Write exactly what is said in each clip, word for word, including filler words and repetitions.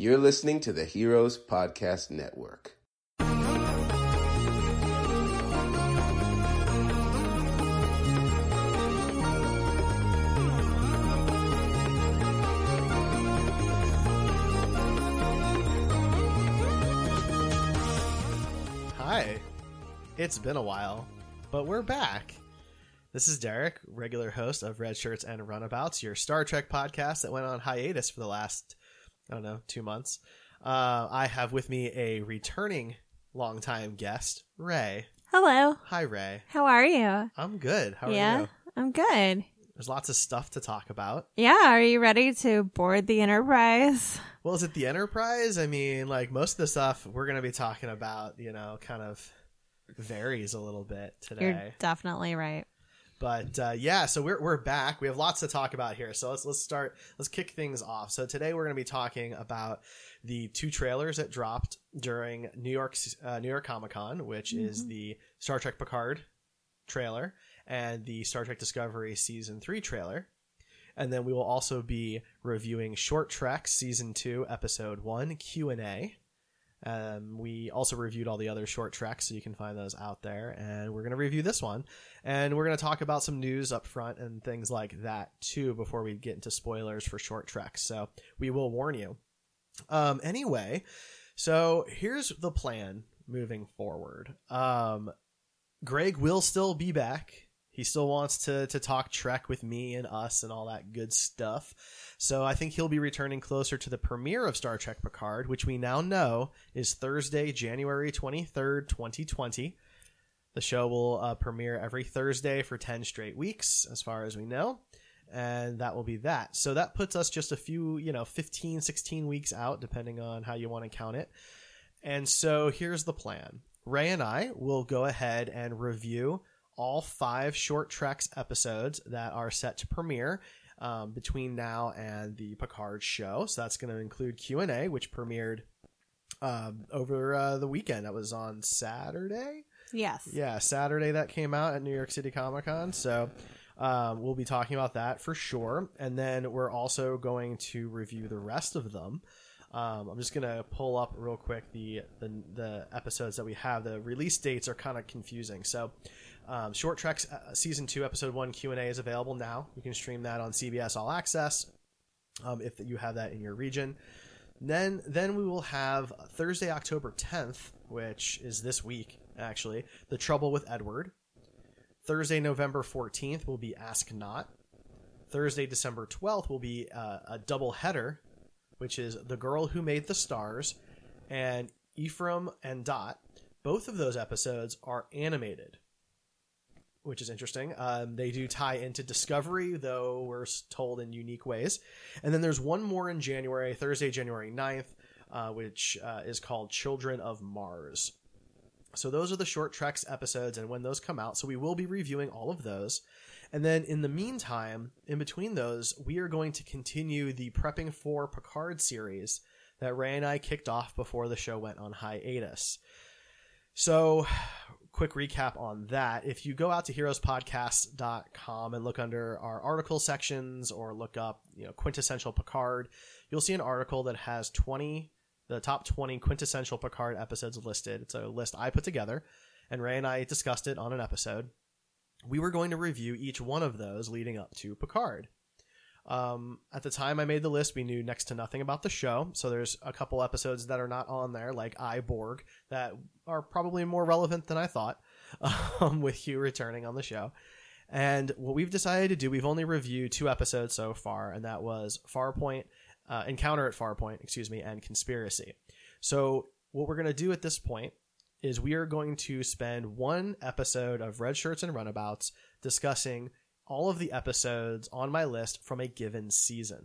You're listening to the Heroes Podcast Network. Hi, it's been a while, but we're back. This is Derek, regular host of Red Shirts and Runabouts, your Star Trek podcast that went on hiatus for the last, I don't know, two months. Uh, I have with me a returning longtime guest, Ray. Hello. Hi, Ray. How are you? I'm good. How are yeah, you? I'm good. There's lots of stuff to talk about. Yeah, are you ready to board the Enterprise? Well, is it the Enterprise? I mean, like, most of the stuff we're going to be talking about, you know, kind of varies a little bit today. You're definitely right. But uh, yeah, so we're we're back. We have lots to talk about here. So let's let's start. Let's kick things off. So today we're going to be talking about the two trailers that dropped during New York uh, New York Comic Con, which mm-hmm. is the Star Trek Picard trailer and the Star Trek Discovery Season three trailer. And then we will also be reviewing Short Trek Season two, Episode one, Q and A. Um, we also reviewed all the other short treks, so you can find those out there. And we're going to review this one. And we're going to talk about some news up front and things like that, too, before we get into spoilers for short treks. So we will warn you. Um, anyway, so here's the plan moving forward. Um, Greg will still be back. He still wants to to talk Trek with me and us and all that good stuff. So I think he'll be returning closer to the premiere of Star Trek Picard, which we now know is Thursday, January twenty-third, twenty twenty. The show will uh, premiere every Thursday for ten straight weeks, as far as we know. And that will be that. So that puts us just a few, you know, fifteen, sixteen weeks out, depending on how you want to count it. And so here's the plan. Ray and I will go ahead and review all five Short Treks episodes that are set to premiere um, between now and the Picard show. So that's going to include Q and A, which premiered um, over uh, the weekend. That was on Saturday? Yes. Yeah, Saturday that came out at New York City Comic Con. So um, we'll be talking about that for sure. And then we're also going to review the rest of them. Um, I'm just going to pull up real quick the, the the episodes that we have. The release dates are kind of confusing. So um, Short Trek uh, Season two, Episode one Q and A is available now. You can stream that on C B S All Access um, if you have that in your region. Then, then we will have Thursday, October tenth, which is this week, actually, The Trouble with Edward. Thursday, November fourteenth will be Ask Not. Thursday, December twelfth will be uh, a double header, which is The Girl Who Made the Stars and Ephraim and Dot. Both of those episodes are animated, which is interesting. Um, they do tie into Discovery, though we're told in unique ways. And then there's one more in January, Thursday, January ninth, uh, which uh, is called Children of Mars. So those are the Short Treks episodes and when those come out. So we will be reviewing all of those. And then in the meantime, in between those, we are going to continue the Prepping for Picard series that Ray and I kicked off before the show went on hiatus. So quick recap on that. If you go out to heroes podcast dot com and look under our article sections or look up, you know, Quintessential Picard, you'll see an article that has twenty, the top twenty quintessential Picard episodes listed. It's a list I put together, and Ray and I discussed it on an episode. We were going to review each one of those leading up to Picard. Um, at the time I made the list, we knew next to nothing about the show. So there's a couple episodes that are not on there, like I, Borg, that are probably more relevant than I thought, um, with Hugh returning on the show. And what we've decided to do, we've only reviewed two episodes so far, and that was Farpoint, uh, Encounter at Farpoint, excuse me, and Conspiracy. So what we're going to do at this point is we are going to spend one episode of Red Shirts and Runabouts discussing all of the episodes on my list from a given season.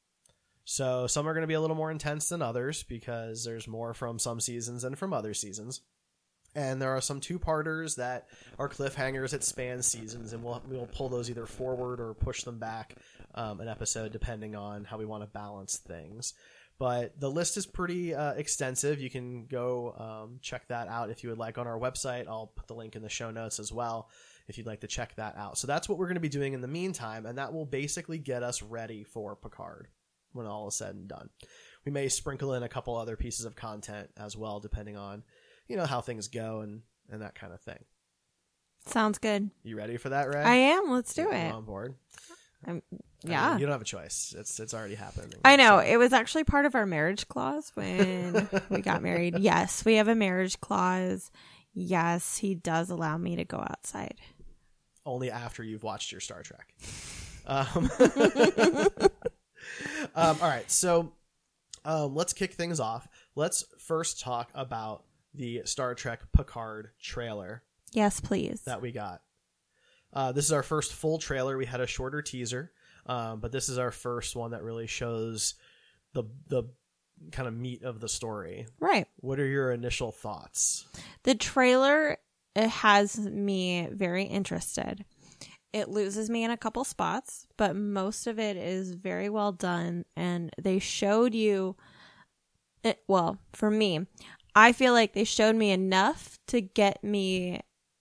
So some are going to be a little more intense than others because there's more from some seasons than from other seasons. And there are some two-parters that are cliffhangers that span seasons, and we'll we'll pull those either forward or push them back um, an episode depending on how we want to balance things. But the list is pretty uh, extensive. You can go um, check that out if you would like on our website. I'll put the link in the show notes as well if you'd like to check that out. So that's what we're going to be doing in the meantime, and that will basically get us ready for Picard when all is said and done. we may sprinkle in a couple other pieces of content as well, depending on, you know, how things go and, and that kind of thing. Sounds good. You ready for that, Ray? I am. Let's do You're it. on board. I'm, I yeah. mean, you don't have a choice. It's it's already happening. I know. So- It was actually part of our marriage clause when we got married. Yes, we have a marriage clause. Yes, he does allow me to go outside. Only after you've watched your Star Trek. Um, um, all right, so um, let's kick things off. Let's first talk about the Star Trek Picard trailer Yes, please. that we got. Uh, this is our first full trailer. We had a shorter teaser, um, but this is our first one that really shows the the kind of meat of the story. Right. What are your initial thoughts? The trailer, it has me very interested. It loses me in a couple spots, but most of it is very well done. And they showed you, it, well, for me, I feel like they showed me enough to get me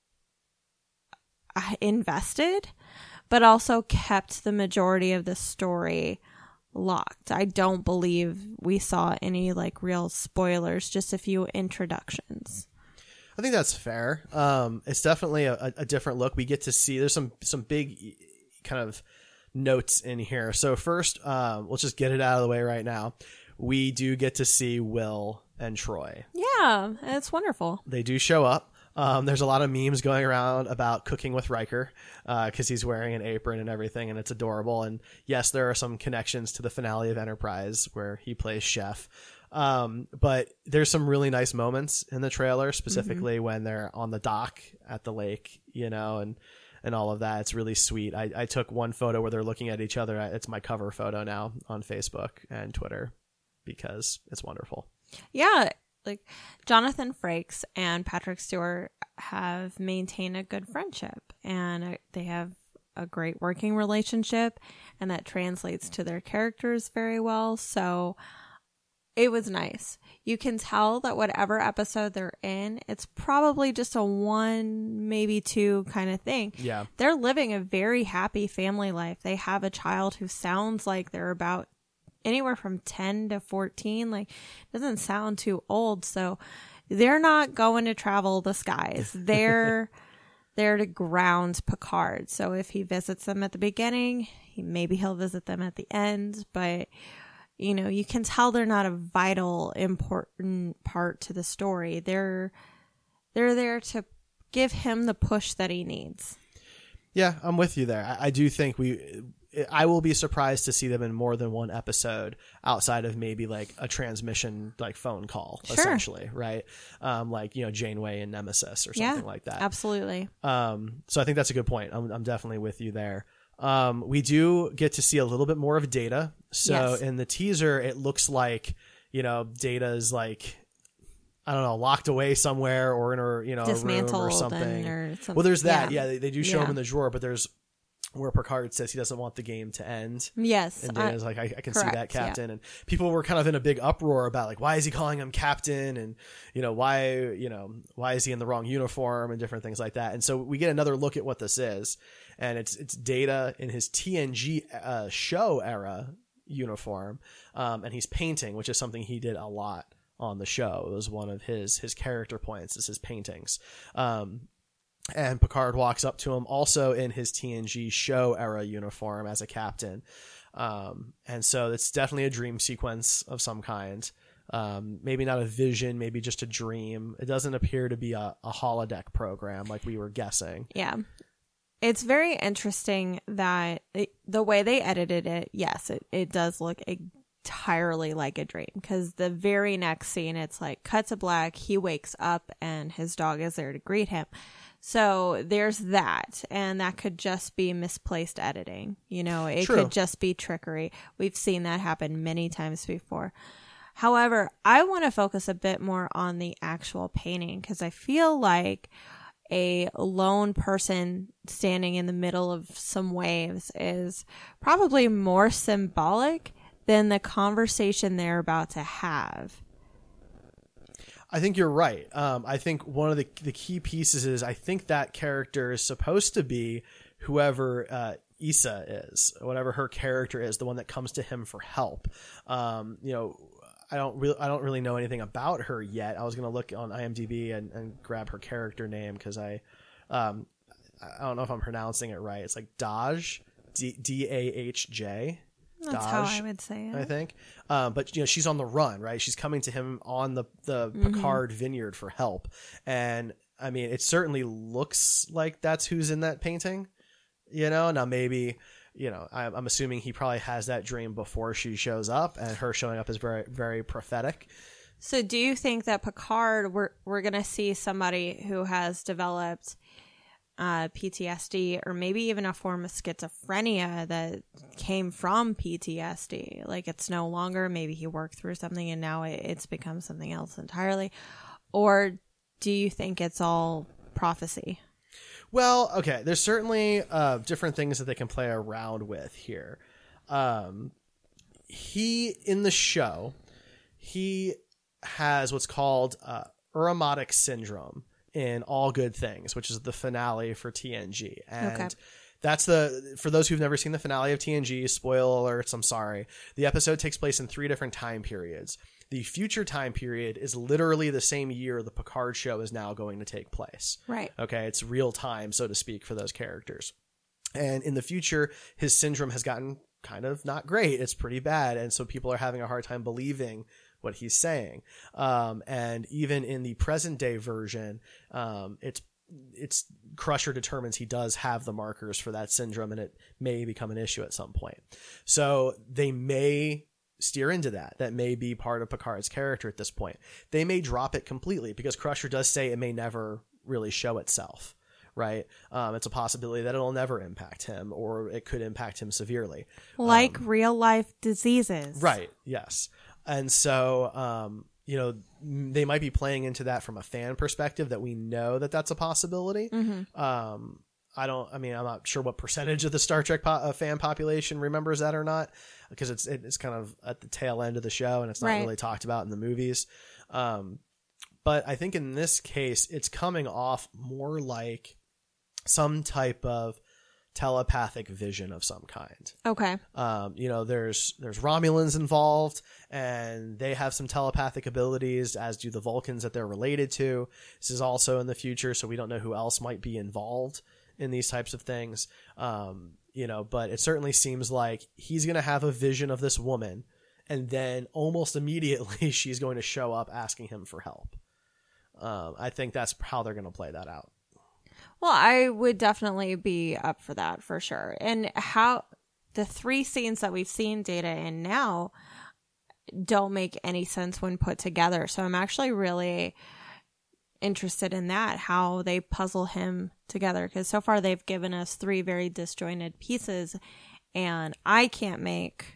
uh, invested, but also kept the majority of the story locked. I don't believe we saw any like real spoilers, just a few introductions. I think that's fair. Um, it's definitely a, a different look. We get to see there's some some big kind of notes in here. So first, um, let's just get it out of the way right now. We do get to see Will and Troy. Yeah, it's wonderful. They do show up. Um, there's a lot of memes going around about cooking with Riker because uh, he's wearing an apron and everything, and it's adorable. And yes, there are some connections to the finale of Enterprise where he plays chef. Um, but there's some really nice moments in the trailer, specifically mm-hmm. when they're on the dock at the lake, you know, and, and all of that. It's really sweet. I, I took one photo where they're looking at each other. It's my cover photo now on Facebook and Twitter because it's wonderful. Yeah. Like Jonathan Frakes and Patrick Stewart have maintained a good friendship, and they have a great working relationship, and that translates to their characters very well. So it was nice. You can tell that whatever episode they're in, it's probably just a one, maybe two kind of thing. Yeah. They're living a very happy family life. They have a child who sounds like they're about anywhere from ten to fourteen. Like, doesn't sound too old. So they're not going to travel the skies. They're there to ground Picard. So if he visits them at the beginning, he, maybe he'll visit them at the end. But, you know, you can tell they're not a vital, important part to the story. They're they're there to give him the push that he needs. Yeah, I'm with you there. I, I do think we... I will be surprised to see them in more than one episode outside of maybe like a transmission, like phone call, sure. essentially, right? Um, like, you know, Janeway and Nemesis or something yeah, like that. Absolutely. Um, so I think that's a good point. I'm, I'm definitely with you there. Um, we do get to see a little bit more of Data. So yes. in the teaser, it looks like, you know, Data's like, I don't know, locked away somewhere or in a, you know, a room or something. Or something. Well, there's that. Yeah, yeah they, they do show yeah. him in the drawer, but there's where Picard says he doesn't want the game to end. Yes. And Dana's I, like, I, I can correct, see that, Captain. Yeah. And people were kind of in a big uproar about, like, why is he calling him Captain? And, you know, why, you know, why is he in the wrong uniform and different things like that. And so we get another look at what this is. And it's it's Data in his T N G uh, show era uniform. Um, and he's painting, which is something he did a lot on the show. It was one of his, his character points, is his paintings. Um, And Picard walks up to him also in his T N G show era uniform as a captain. Um, and so it's definitely a dream sequence of some kind. Um, maybe not a vision, maybe just a dream. It doesn't appear to be a, a holodeck program like we were guessing. Yeah. It's very interesting that it, the way they edited it, yes, it, it does look entirely like a dream, because the very next scene, it's like cut to black, he wakes up and his dog is there to greet him. So there's that, and that could just be misplaced editing. You know, it True. could just be trickery. We've seen that happen many times before. However, I want to focus a bit more on the actual painting, because I feel like a lone person standing in the middle of some waves is probably more symbolic than the conversation they're about to have. I think you're right. Um, I think one of the the key pieces is I think that character is supposed to be whoever uh, Issa is, whatever her character is, the one that comes to him for help. Um, you know, I don't really I don't really know anything about her yet. I was gonna look on IMDb and, and grab her character name because I um I don't know if I'm pronouncing it right. It's like Dahj, D D A H J. That's Dahj, how I would say it. I think. Um, but you know, she's on the run, right? She's coming to him on the the mm-hmm. Picard vineyard for help, and I mean, it certainly looks like that's who's in that painting. You know, now maybe. You know, I'm assuming he probably has that dream before she shows up, and her showing up is very, very prophetic. So do you think that Picard, we're, we're going to see somebody who has developed uh, P T S D or maybe even a form of schizophrenia that came from P T S D? Like it's no longer, maybe he worked through something and now it, it's become something else entirely. Or do you think it's all prophecy? Well, okay, there's certainly uh, different things that they can play around with here. Um, he, in the show, he has what's called uh, Uramotic syndrome in All Good Things, which is the finale for T N G. And okay. That's the, for those who've never seen the finale of T N G, spoiler alerts, I'm sorry. The episode takes place in three different time periods. The future time period is literally the same year the Picard show is now going to take place. Right. Okay. It's real time, so to speak, for those characters. And in the future, his syndrome has gotten kind of not great. It's pretty bad. And so people are having a hard time believing what he's saying. Um, and even in the present day version, um, it's, it's Crusher determines he does have the markers for that syndrome, and it may become an issue at some point. So they may steer into that. That may be part of Picard's character at this point. They may drop it completely because Crusher does say it may never really show itself, right? Um, it's a possibility that it'll never impact him, or it could impact him severely. Like um, real life diseases. Right. Yes. And so, um, you know, they might be playing into that from a fan perspective, that we know that that's a possibility. Mm-hmm. Um, I don't, I mean, I'm not sure what percentage of the Star Trek po- uh, fan population remembers that or not, because it's, it's kind of at the tail end of the show and it's not right. really talked about in the movies. Um, but I think in this case, it's coming off more like some type of telepathic vision of some kind. Okay. Um, you know, there's, there's Romulans involved, and they have some telepathic abilities, as do the Vulcans that they're related to. This is also in the future, so we don't know who else might be involved in these types of things. Um, you know, but it certainly seems like he's going to have a vision of this woman, and then almost immediately she's going to show up asking him for help. Um, I think that's how they're going to play that out. Well, I would definitely be up for that for sure. And how the three scenes that we've seen Data in now don't make any sense when put together. So I'm actually really interested in that, how they puzzle him together, because so far they've given us three very disjointed pieces, and I can't make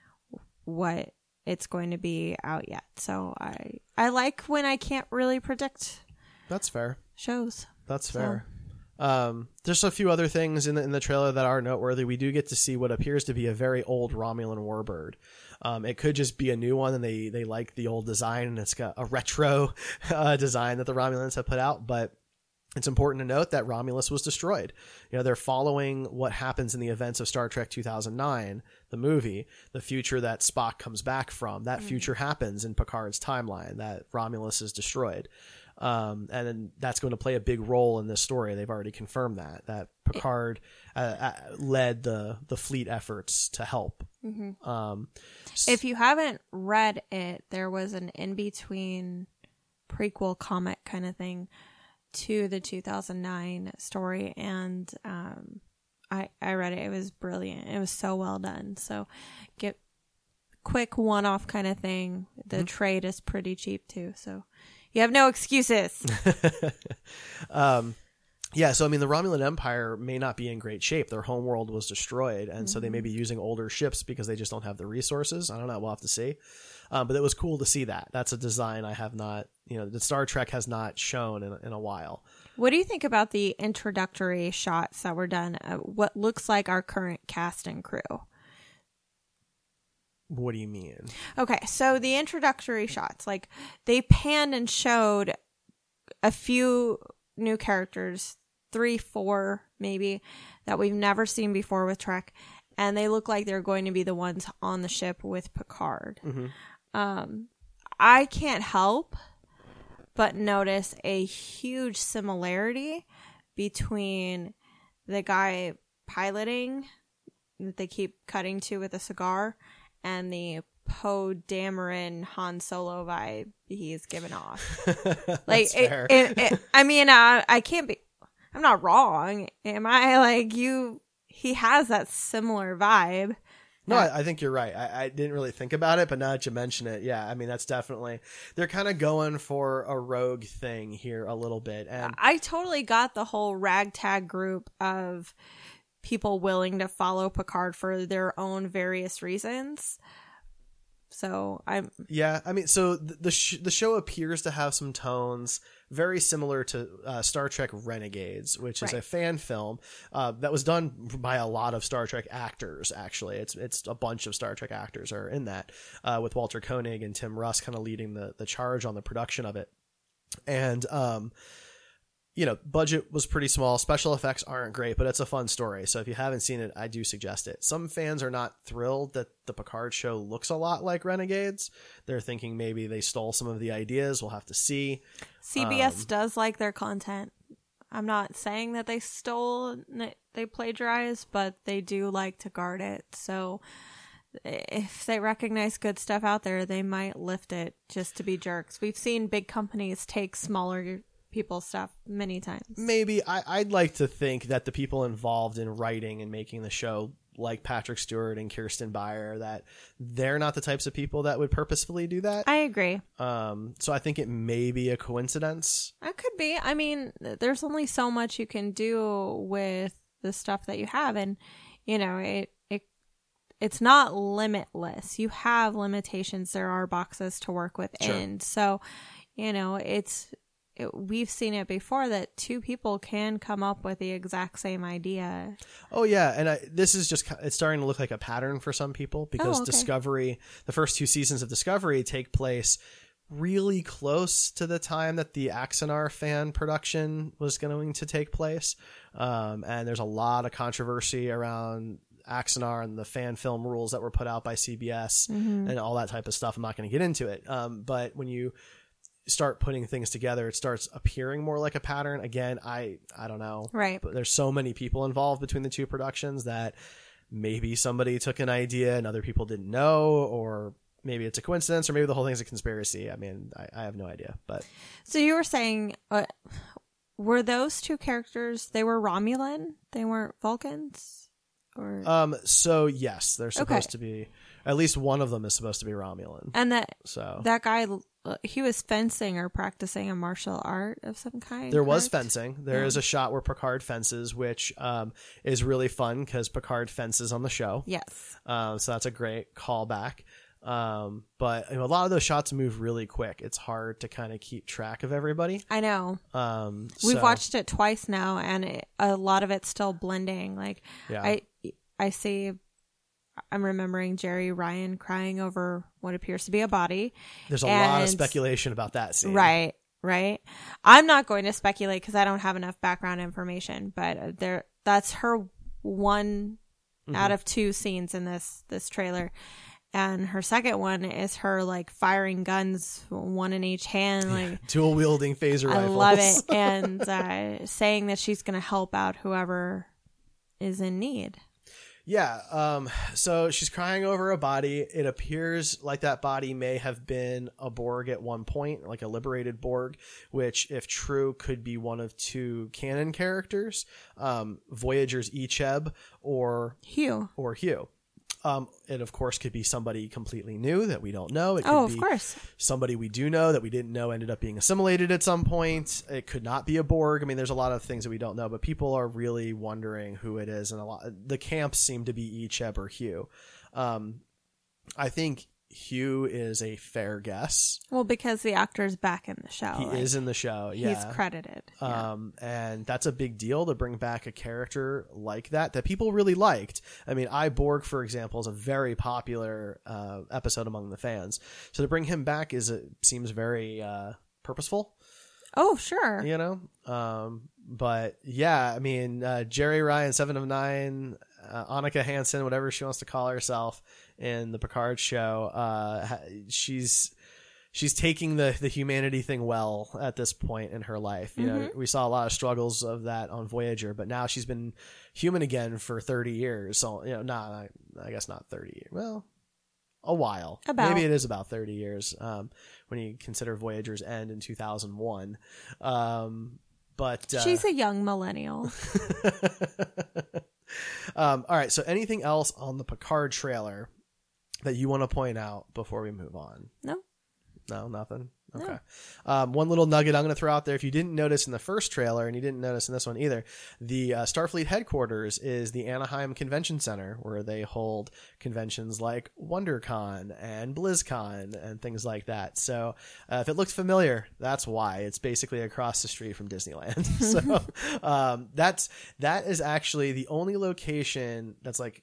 what it's going to be out yet. So I I like when I can't really predict. That's fair. Shows. That's fair. So. Um, there's a few other things in the, in the trailer that are noteworthy. We do get to see what appears to be a very old Romulan warbird. Um, it could just be a new one, and they, they like the old design, and it's got a retro uh, design that the Romulans have put out. But it's important to note that Romulus was destroyed. You know, they're following what happens in the events of Star Trek two thousand nine, the movie, the future that Spock comes back from. That mm-hmm. future happens in Picard's timeline, that Romulus is destroyed. Um, and then that's going to play a big role in this story. They've already confirmed that, that Picard uh, uh, led the, the fleet efforts to help. Mm-hmm. Um, if you haven't read it, there was an in-between prequel comic kind of thing to the two thousand nine story. And um, I, I read it. It was brilliant. It was so well done. So get quick one-off kind of thing. The mm-hmm. trade is pretty cheap too. So you have no excuses. um, yeah, so I mean, the Romulan Empire may not be in great shape. Their homeworld was destroyed, and mm-hmm. so they may be using older ships because they just don't have the resources. I don't know. We'll have to see. Um, but it was cool to see that. That's a design I have not, you know, that Star Trek has not shown in, in a while. What do you think about the introductory shots that were done of what looks like our current cast and crew? What do you mean? Okay, so the introductory shots, like they panned and showed a few new characters, three, four maybe, that we've never seen before with Trek, and they look like they're going to be the ones on the ship with Picard. Mm-hmm. Um, I can't help but notice a huge similarity between the guy piloting that they keep cutting to with a cigar and the Poe Dameron Han Solo vibe he's given off. Like, it, it, it, I mean, uh, I can't be, I'm not wrong. Am I? Like, you, he has that similar vibe. No, I, I think you're right. I, I didn't really think about it, but now that you mention it, yeah, I mean, that's definitely, they're kind of going for a rogue thing here a little bit. And I totally got the whole ragtag group of people willing to follow Picard for their own various reasons. So I'm yeah. I mean, so the the, sh- the show appears to have some tones very similar to uh, Star Trek Renegades, which is Right. a fan film uh, that was done by a lot of Star Trek actors. Actually, it's it's a bunch of Star Trek actors are in that, uh, with Walter Koenig and Tim Russ kind of leading the the charge on the production of it. And um, you know, budget was pretty small. Special effects aren't great, but it's a fun story. So if you haven't seen it, I do suggest it. Some fans are not thrilled that the Picard show looks a lot like Renegades. They're thinking maybe they stole some of the ideas. We'll have to see. C B S Um, does like their content. I'm not saying that they stole, they plagiarized, but they do like to guard it. So if they recognize good stuff out there, they might lift it just to be jerks. We've seen big companies take smaller people's stuff many times. Maybe I, I'd like to think that the people involved in writing and making the show, like Patrick Stewart and Kirsten Beyer, that they're not the types of people that would purposefully do that. I agree. Um, so I think it may be a coincidence. That could be. I mean, there's only so much you can do with the stuff that you have, and you know, it it it's not limitless. You have limitations. There are boxes to work within. Sure. So, you know, it's it, we've seen it before that two people can come up with the exact same idea. Oh yeah, and I, this is just it's starting to look like a pattern for some people because Oh, okay. Discovery, the first two seasons of Discovery take place really close to the time that the Axanar fan production was going to take place. Um, and there's a lot of controversy around Axanar and the fan film rules that were put out by C B S Mm-hmm. and all that type of stuff. I'm not going to get into it. Um, but when you start putting things together, it starts appearing more like a pattern. Again, I, I don't know. Right. But there's so many people involved between the two productions that maybe somebody took an idea and other people didn't know, or maybe it's a coincidence, or maybe the whole thing's a conspiracy. I mean, I, I have no idea. But So you were saying, uh, were those two characters, they were Romulan? They weren't Vulcans? Or um, so yes, they're supposed Okay. to be. At least one of them is supposed to be Romulan. And that So that guy, uh, he was fencing or practicing a martial art of some kind. there was correct? fencing. There Yeah. is a shot where Picard fences, which um, is really fun because Picard fences on the show. Yes. Um, so that's a great callback. Um, but you know, a lot of those shots move really quick. It's hard to kind of keep track of everybody. I know. Um, We've so, watched it twice now, and it, a lot of it's still blending. Like, Yeah. I, I see, I'm remembering Jerry Ryan crying over what appears to be a body. There's a lot of and- speculation about that scene. Right, right. I'm not going to speculate because I don't have enough background information, but there, that's her one Mhm. out of two scenes in this this trailer. And her second one is her like firing guns, one in each hand. Like, Dual wielding phaser I rifles. love it. And uh, saying that she's going to help out whoever is in need. Yeah. Um, so she's crying over a body. It appears like that body may have been a Borg at one point, like a liberated Borg, which, if true, could be one of two canon characters, um, Voyager's Icheb or Hugh. or Hugh. Um, it, of course, could be somebody completely new that we don't know. It could Oh, of be course. somebody we do know that we didn't know ended up being assimilated at some point. It could not be a Borg. I mean, there's a lot of things that we don't know, but people are really wondering who it is. And a lot, the camps seem to be Icheb or Hugh. Um, I think Hugh is a fair guess. Well, because the actor's back in the show. He like, is in the show. Yeah. He's credited. Yeah. Um, and that's a big deal to bring back a character like that, that people really liked. I mean, I, Borg, for example, is a very popular, uh, episode among the fans. So to bring him back is, it seems very, uh, purposeful, Oh, sure. you know? Um, but yeah, I mean, uh, Jerry Ryan, Seven of Nine, uh, Annika Hansen, whatever she wants to call herself in the Picard show, uh, ha- she's, she's taking the the humanity thing well at this point in her life. You know, Mhm. we saw a lot of struggles of that on Voyager, but now she's been human again for thirty years. So, you know, not I, I guess not thirty. Well, a while. About. Maybe it is about thirty years um, when you consider Voyager's end in two thousand one. Um, but uh, She's a young millennial. um, all right. So, anything else on the Picard trailer that you want to point out before we move on? No. No, nothing. Okay. No. Um, one little nugget I'm going to throw out there. If you didn't notice in the first trailer, and you didn't notice in this one either, the uh, Starfleet headquarters is the Anaheim Convention Center, where they hold conventions like WonderCon and BlizzCon and things like that. So uh, if it looked familiar, that's why. It's basically across the street from Disneyland. so um, that's that is actually the only location that's like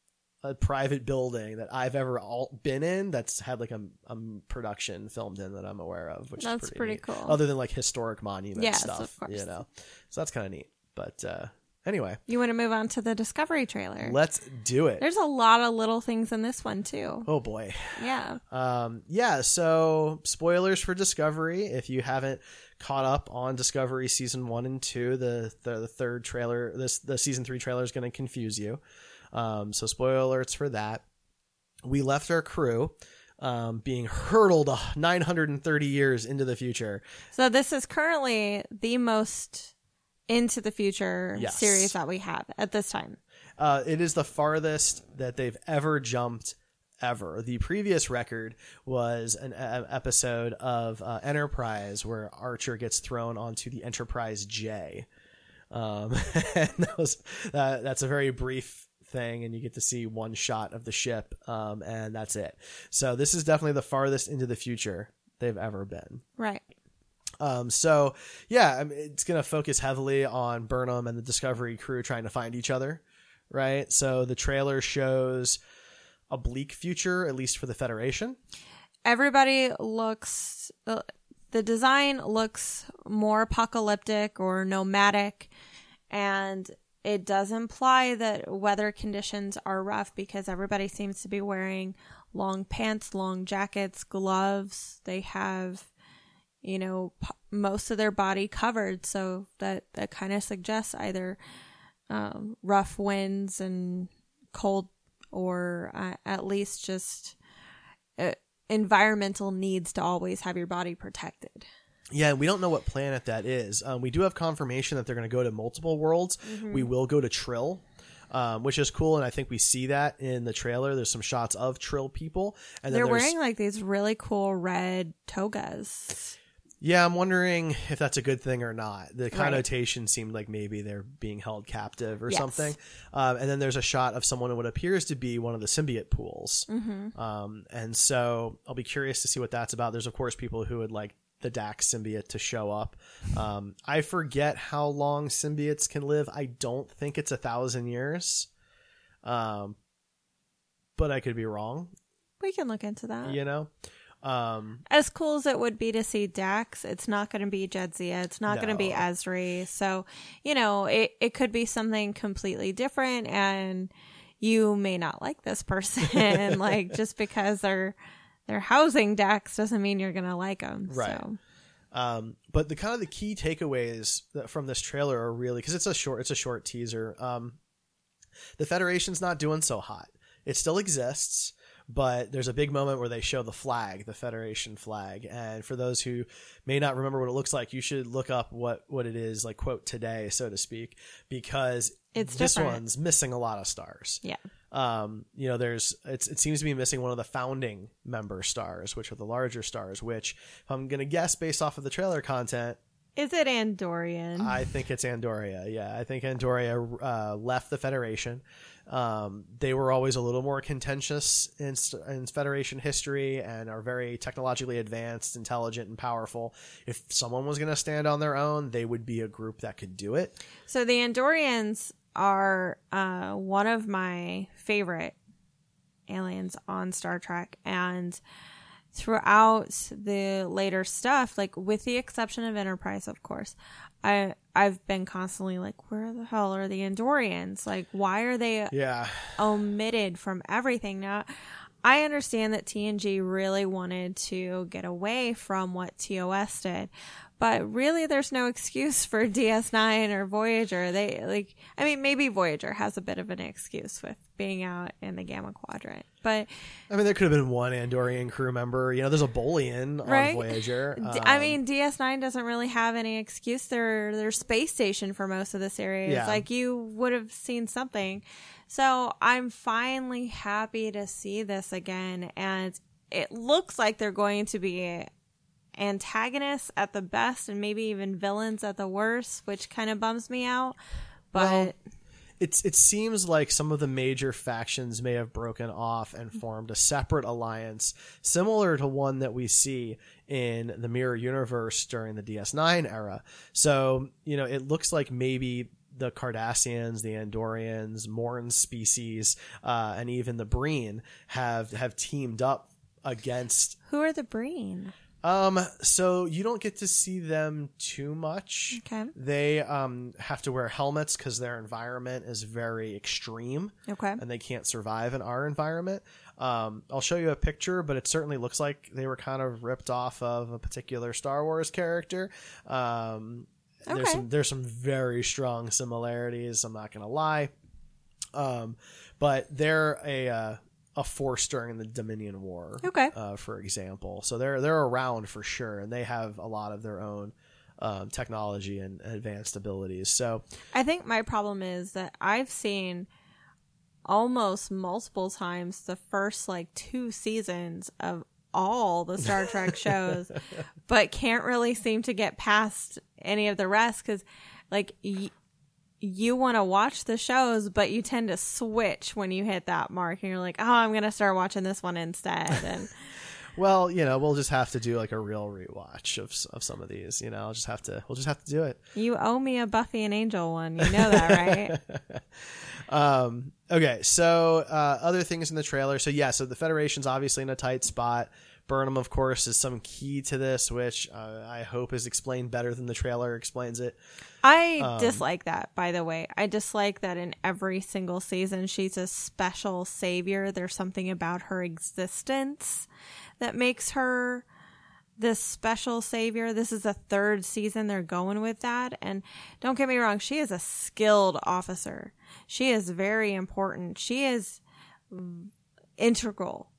a private building that I've ever all been in that's had like a, a production filmed in that I'm aware of, which That's is pretty, pretty neat. cool. Other than like historic monument Yes, stuff, of course. you know. So that's kind of neat. But uh, anyway, You want to move on to the Discovery trailer? let's do it. There's a lot of little things in this one too. Oh boy. Yeah. Um, yeah. So spoilers for Discovery. If you haven't caught up on Discovery season one and two, the the, the third trailer, this the season three trailer is going to confuse you. Um, so spoiler alerts for that. We left our crew um, being hurtled nine hundred thirty years into the future. So this is currently the most into the future Yes. series that we have at this time. Uh, it is the farthest that they've ever jumped ever. The previous record was an a- episode of uh, Enterprise where Archer gets thrown onto the Enterprise J. Um, and that was, uh, that's a very brief thing, and you get to see one shot of the ship, um, and that's it. So this is definitely the farthest into the future they've ever been. Right. Um, so yeah, I mean, it's going to focus heavily on Burnham and the Discovery crew trying to find each other, right? So the trailer shows a bleak future, at least for the Federation. Everybody looks, uh, the design looks more apocalyptic or nomadic, and it does imply that weather conditions are rough because everybody seems to be wearing long pants, long jackets, gloves. They have, you know, p- most of their body covered. So that, that kind of suggests either um, rough winds and cold, or uh, at least just uh, environmental needs to always have your body protected. Yeah, we don't know what planet that is. Um, we do have confirmation that they're going to go to multiple worlds. Mm-hmm. We will go to Trill, um, which is cool, and I think we see that in the trailer. There's some shots of Trill people, and then They're there's, wearing like these really cool red togas. yeah, I'm wondering if that's a good thing or not. The Right. connotation seemed like maybe they're being held captive or Yes. something. Um, and then there's a shot of someone in what appears to be one of the symbiote pools. Mm-hmm. Um, and so I'll be curious to see what that's about. There's, of course, people who would like the Dax symbiote to show up. Um, I forget how long symbiotes can live. I don't think it's a thousand years. Um, but I could be wrong, We can look into that. you know? Um, As cool as it would be to see Dax, it's not going to be Jadzia. It's not going to be No. Ezri. So, you know, it, it could be something completely different, and you may not like this person. Like, just because they're they're housing Dax doesn't mean you're going to like them. Right. So. Um, but the kind of the key takeaways that from this trailer are really, because it's a short, it's a short teaser. Um, the Federation's not doing so hot. It still exists, but there's a big moment where they show the flag, the Federation flag. And for those who may not remember what it looks like, you should look up what, what it is, like, quote, today, so to speak, because It's this different. one's missing a lot of stars. Yeah. Um, you know, there's it's, it seems to be missing one of the founding member stars, which are the larger stars, which, if I'm going to guess based off of the trailer content, Is it Andorian? I think it's Andoria. Yeah, I think Andoria uh, left the Federation. Um, they were always a little more contentious in, in Federation history and are very technologically advanced, intelligent, and powerful. If someone was going to stand on their own, they would be a group that could do it. So the Andorians are uh, one of my favorite aliens on Star Trek, and throughout the later stuff, like with the exception of Enterprise, of course, I I've been constantly like, where the hell are the Andorians? Like, why are they Yeah. omitted from everything? Now, I understand that T N G really wanted to get away from what T O S did, but really there's no excuse for D S nine or Voyager. They like, I mean, maybe Voyager has a bit of an excuse with being out in the Gamma Quadrant, but I mean, there could have been one Andorian crew member. You know, there's a Bolian on right? Voyager. D- Um, I mean, D S nine doesn't really have any excuse. They're they're space station for most of the series. Yeah. Like, you would have seen something. So I'm finally happy to see this again, and it looks like they're going to be antagonists at the best and maybe even villains at the worst, which kind of bums me out. But Well, It's it seems like some of the major factions may have broken off and formed a separate alliance, similar to one that we see in the Mirror Universe during the D S nine era. So, you know, it looks like maybe the Cardassians, the Andorians, Morn species, uh, and even the Breen have have teamed up against. who are the Breen? Um, so you don't get to see them too much. Okay. They um have to wear helmets because their environment is very extreme. Okay. And they can't survive in our environment. Um, I'll show you a picture, but it certainly looks like they were kind of ripped off of a particular Star Wars character. Um, Okay. there's some there's some very strong similarities. I'm not gonna lie. Um, but they're a uh, a force during the Dominion War. Okay. Uh, for example, so they're they're around for sure, and they have a lot of their own um, technology and advanced abilities. So I think my problem is that I've seen almost multiple times the first like two seasons of all the Star Trek shows, but can't really seem to get past any of the rest because like y- you want to watch the shows, but you tend to switch when you hit that mark and you're like, oh, I'm going to start watching this one instead. And well, you know, we'll just have to do like a real rewatch of of some of these. You know, I'll just have to we'll just have to do it. you owe me a Buffy and Angel one. You know that, right? um, okay, so uh, other things in the trailer. So yeah, so the Federation's obviously in a tight spot. Burnham, of course, is some key to this, which uh, I hope is explained better than the trailer explains it. I Um, dislike that, by the way. I dislike that in every single season she's a special savior. There's something about her existence that makes her this special savior. This is the third season they're going with that. And don't get me wrong, she is a skilled officer. She is very important. She is integral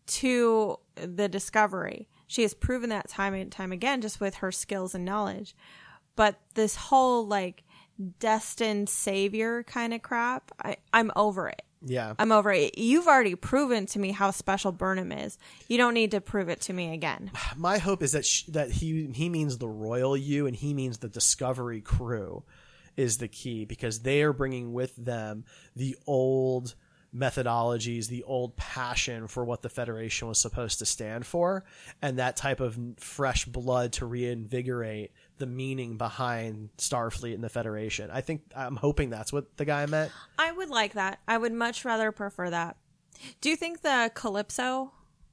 to the Discovery. She has proven that time and time again just with her skills and knowledge. But this whole like destined savior kind of crap, I, I'm over it. Yeah. I'm over it. You've already proven to me how special Burnham is. You don't need to prove it to me again. My hope is that sh- that he he means the Royal You and he means the Discovery crew is the key, because they are bringing with them the old methodologies, the old passion for what the Federation was supposed to stand for, and that type of fresh blood to reinvigorate the meaning behind Starfleet and the Federation. I think I'm hoping that's what the guy meant. I would like that. I would much rather prefer that. Do you think the Calypso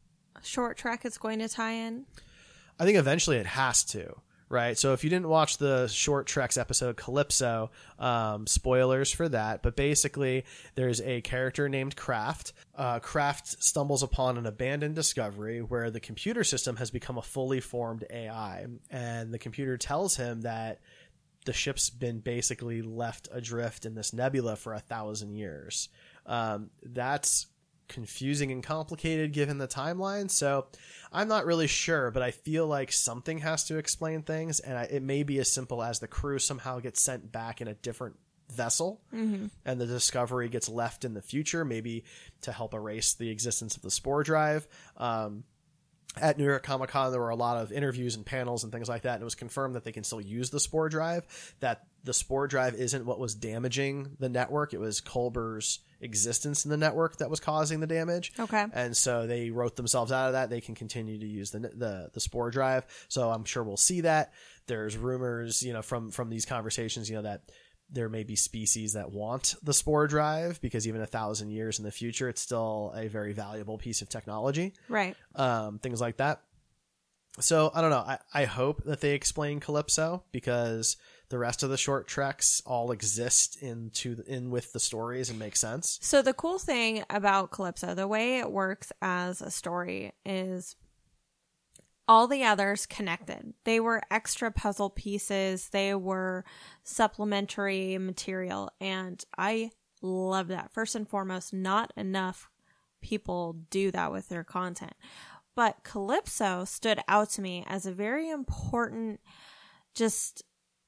short trek is going to tie in? I think eventually it has to, right? So if you didn't watch the Short Treks episode Calypso, um, spoilers for that, but basically there's a character named Kraft. Uh, Kraft stumbles upon an abandoned Discovery where the computer system has become a fully formed A I, and the computer tells him that the ship's been basically left adrift in this nebula for a thousand years. Um, that's confusing and complicated given the timeline, so I'm not really sure, but I feel like something has to explain things, and I, it may be as simple as the crew somehow gets sent back in a different vessel, mm-hmm. and the Discovery gets left in the future, maybe to help erase the existence of the spore drive. Um, at New York Comic Con, there were a lot of interviews and panels and things like that, and it was confirmed that they can still use the spore drive, that the spore drive isn't what was damaging the network. It was Culber's existence in the network that was causing the damage. Okay. And so they wrote themselves out of that. They can continue to use the the, the spore drive. So I'm sure we'll see that. There's rumors, you know, from, from these conversations, you know, that there may be species that want the spore drive, because even a thousand years in the future, it's still a very valuable piece of technology. Right. Um, things like that. so I don't know. I, I hope that they explain Calypso, because the rest of the short treks all exist into in with the stories and make sense. So the cool thing about Calypso, the way it works as a story, is all the others connected. They were extra puzzle pieces. They were supplementary material. And I love that. First and foremost, not enough people do that with their content. But Calypso stood out to me as a very important just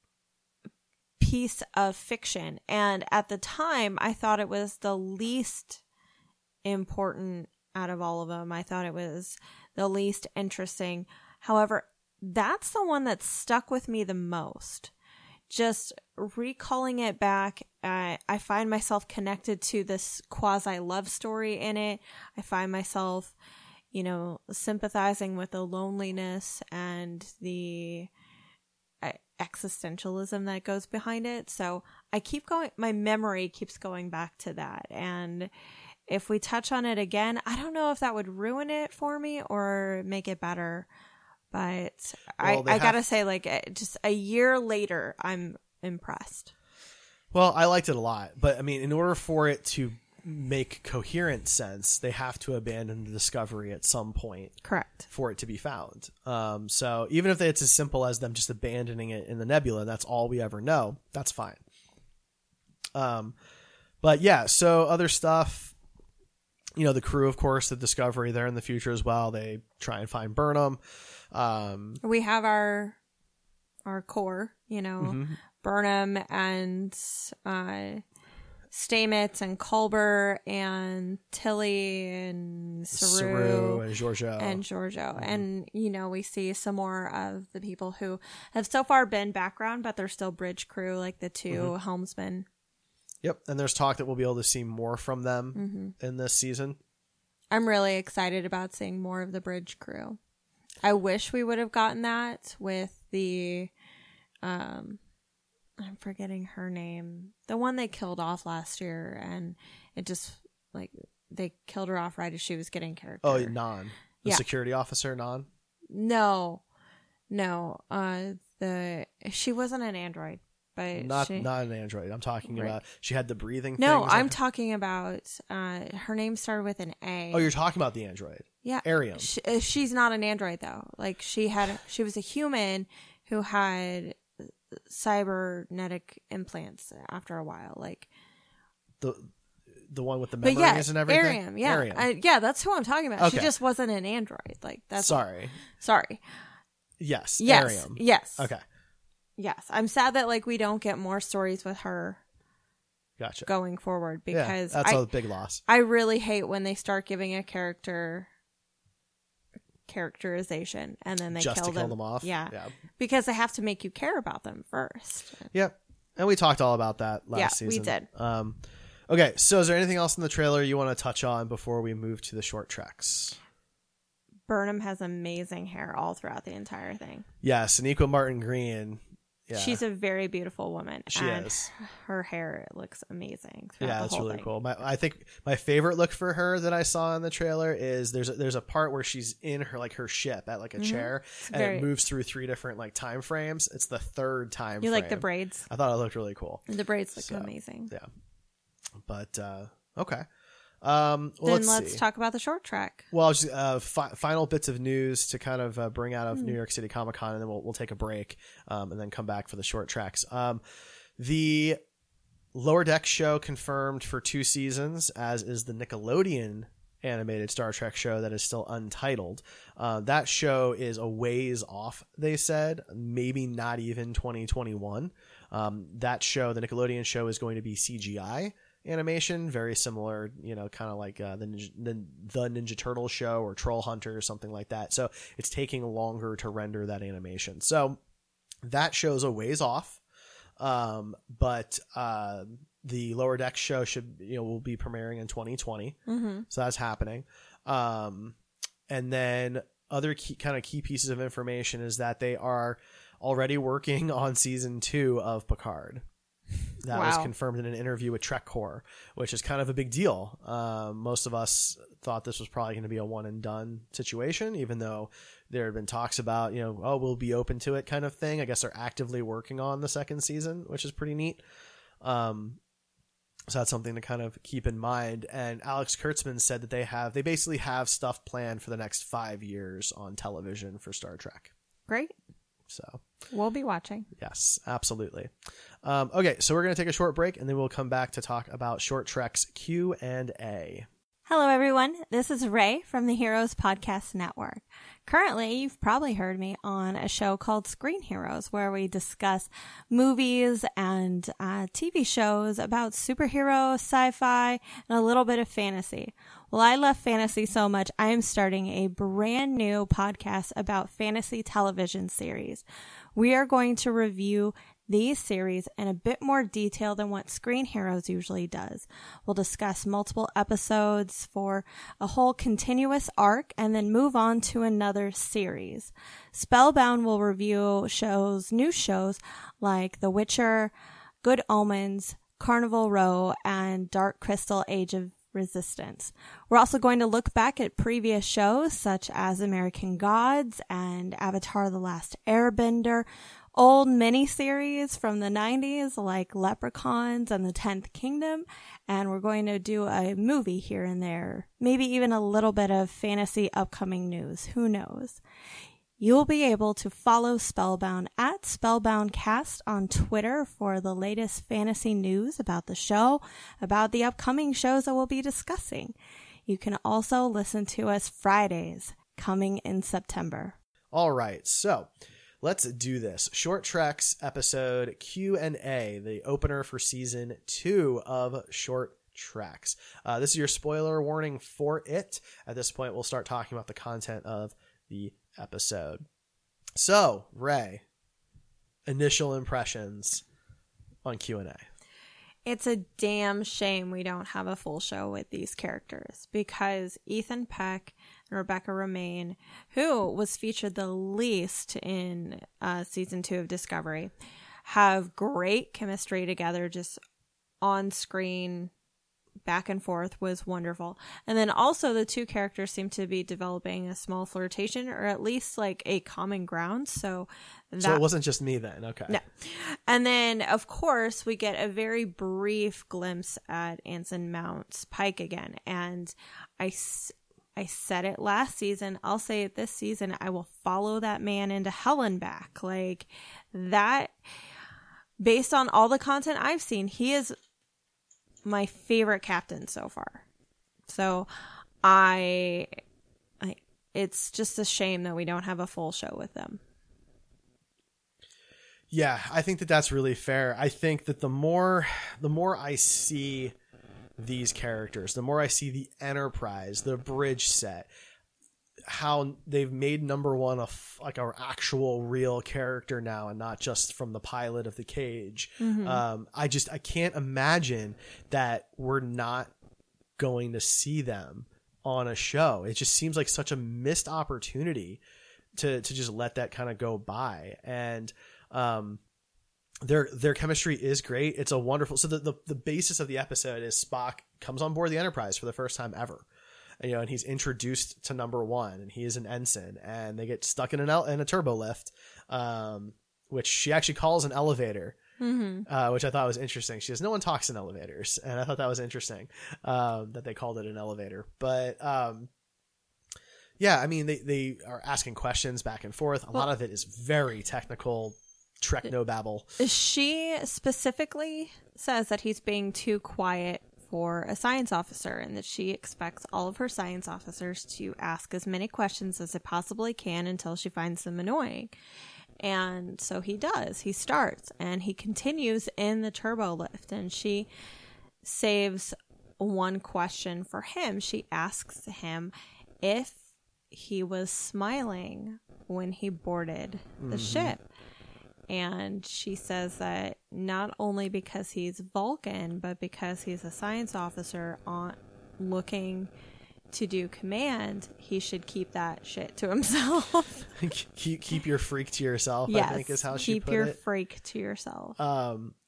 piece of fiction. And at the time, I thought it was the least important out of all of them. I thought it was the least interesting. However, that's the one that stuck with me the most. Just recalling it back, uh, I find myself connected to this quasi love story in it. I find myself, you know, sympathizing with the loneliness and the uh, existentialism that goes behind it. So I keep going, my memory keeps going back to that. And if we touch on it again, I don't know if that would ruin it for me or make it better. But well, I, I have... gotta say, like, just a year later, I'm impressed. Well, I liked it a lot. But, I mean, in order for it to make coherent sense, they have to abandon the discovery at some point. Correct. For it to be found. Um, so even if it's as simple as them just abandoning it in the nebula, that's all we ever know, that's fine. Um, But, yeah, so other stuff... You know, the crew, of course, the Discovery, they're in the future as well. They try and find Burnham. Um, we have our our core, you know, mm-hmm. Burnham and uh, Stamets and Culber and Tilly and Saru, Saru and Giorgio. And Giorgio. Mm-hmm. And, you know, we see some more of the people who have so far been background, but they're still bridge crew, like the two mm-hmm. helmsmen. Yep, and there's talk that we'll be able to see more from them mm-hmm. in this season. I'm really excited about seeing more of the bridge crew. I wish we would have gotten that with the, um, I'm forgetting her name, the one they killed off last year, and it just, like, they killed her off right as she was getting character. Oh, Non. The yeah. security officer, Non? No. No. Uh, the She wasn't an android. But not she, not an android. I'm talking right. about she had the breathing thing. No, I'm talking about uh, her name started with an A. Oh, you're talking about the android. Yeah, Arium. She, she's not an android though. Like she had, she was a human who had cybernetic implants after a while. Like the the one with the memories yeah, and everything. Arium, yeah, Arium. I, yeah, that's who I'm talking about. Okay. She just wasn't an android. Like that's sorry, sorry. Yes, yes, Arium. yes. Okay. Yes, I'm sad that like we don't get more stories with her. Gotcha. Going forward, because yeah, that's I, a big loss. I really hate when they start giving a character characterization and then they just kill to them. kill them off. Yeah. yeah, because they have to make you care about them first. Yep, and we talked all about that last yeah, season. we did. Um, okay, so is there anything else in the trailer you want to touch on before we move to the short treks? Burnham has amazing hair all throughout the entire thing. Yes, Sonequa Martin Green. Yeah. She's a very beautiful woman. She and is. Her hair looks amazing. Yeah, that's really thing. cool. My, I think my favorite look for her that I saw in the trailer is there's a, there's a part where she's in her like her ship at like a mm-hmm. chair it's and very... it moves through three different like time frames. It's the third time. You frame. like the braids? I thought it looked really cool. The braids look so, amazing. Yeah, but uh, okay. Um, well, then let's, let's see. talk about the short track. Well, just, uh, fi- final bits of news to kind of uh, bring out of mm. New York City Comic Con, and then we'll we'll take a break, um, and then come back for the short tracks. Um, the Lower Deck show confirmed for two seasons, as is the Nickelodeon animated Star Trek show that is still untitled. Uh, that show is a ways off, they said, maybe not even twenty twenty-one. Um, that show, the Nickelodeon show, is going to be C G I animation, very similar, you know, kind of like uh, the, Ninja, the the Ninja Turtle show or Troll Hunter or something like that. So it's taking longer to render that animation. So that show's a ways off, um, but uh, the Lower Deck show should, you know, will be premiering in twenty twenty. Mm-hmm. So that's happening. Um, and then other key, kind of key pieces of information is that they are already working on season two of Picard. That Wow. was confirmed in an interview with TrekCore, which is kind of a big deal. Um, most of us thought this was probably going to be a one and done situation, even though there had been talks about, you know, oh, we'll be open to it kind of thing. I guess they're actively working on the second season, which is pretty neat. Um, so that's something to kind of keep in mind. And Alex Kurtzman said that they have, they basically have stuff planned for the next five years on television for Star Trek. Great. So We'll be watching. yes, absolutely. Um, okay, so we're going to take a short break, and then we'll come back to talk about Short Trek's Q and A. Hello, everyone. This is Ray from the Heroes Podcast Network. Currently, you've probably heard me on a show called Screen Heroes, where we discuss movies and uh, T V shows about superhero, sci-fi, and a little bit of fantasy. Well, I love fantasy so much, I am starting a brand new podcast about fantasy television series. We are going to review these series in a bit more detail than what Screen Heroes usually does. We'll discuss multiple episodes for a whole continuous arc and then move on to another series. Spellbound will review shows, new shows like The Witcher, Good Omens, Carnival Row, and Dark Crystal Age of Resistance. We're also going to look back at previous shows such as American Gods and Avatar: The Last Airbender, old miniseries from the nineties like Leprechauns and the Tenth Kingdom, and we're going to do a movie here and there, maybe even a little bit of fantasy upcoming news, who knows. You'll be able to follow Spellbound at SpellboundCast on Twitter for the latest fantasy news about the show, about the upcoming shows that we'll be discussing. You can also listen to us Fridays, coming in September. All right, so let's do this. Short Trek's episode Q and A, the opener for season two of Short Treks. Uh, this is your spoiler warning for it. At this point, we'll start talking about the content of the episode. So, Ray, initial impressions on Q and A. It's a damn shame we don't have a full show with these characters, because Ethan Peck and Rebecca Romaine, who was featured the least in uh, season two of Discovery, have great chemistry together, just on screen, back and forth was wonderful. And then also the two characters seem to be developing a small flirtation, or at least like a common ground. So that, so it wasn't just me then. Okay. No. And then of course we get a very brief glimpse at Anson Mount's Pike again. And I, I said it last season, I'll say it this season, I will follow that man into hell and back. Like that, based on all the content I've seen, he is my favorite captain so far. So I, I it's just a shame that we don't have a full show with them. Yeah, I think that that's really fair. I think that the more the more I see these characters, the more I see the Enterprise, the bridge set, how they've made number one a f- like an actual real character now, and not just from the pilot of The Cage. Mm-hmm. Um, I just I can't imagine that we're not going to see them on a show. It just seems like such a missed opportunity to to just let that kind of go by. And um, their their chemistry is great. It's a wonderful. So the, the the basis of the episode is Spock comes on board the Enterprise for the first time ever. You know, and he's introduced to number one, and he is an ensign, and they get stuck in an el- in a turbo lift, um, which she actually calls an elevator, mm-hmm. uh, which I thought was interesting. She says, no one talks in elevators, and I thought that was interesting, um, that they called it an elevator. But, um, yeah, I mean, they, they are asking questions back and forth. A well, lot of it is very technical, Treknobabble. She specifically says that he's being too quiet for a science officer, and that she expects all of her science officers to ask as many questions as they possibly can until she finds them annoying. And so he does. He starts, and he continues in the turbo lift, and she saves one question for him. She asks him if he was smiling when he boarded the mm-hmm. ship. And she says that not only because he's Vulcan, but because he's a science officer on looking to do command, he should keep that shit to himself. keep keep your freak to yourself, yes, I think is how she put it. Keep your freak to yourself. Um,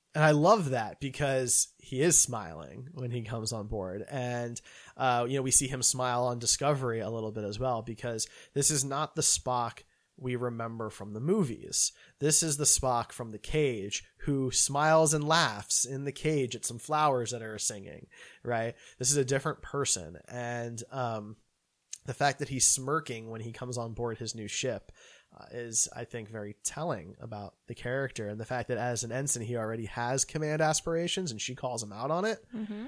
and I love that because he is smiling when he comes on board. And, uh, you know, we see him smile on Discovery a little bit as well, because this is not the Spock we remember from the movies. This is the Spock from the cage who smiles and laughs in the cage at some flowers that are singing, right? This is a different person. And, um, the fact that he's smirking when he comes on board his new ship uh, is, I think, very telling about the character, and the fact that as an ensign, he already has command aspirations and she calls him out on it. Mm-hmm.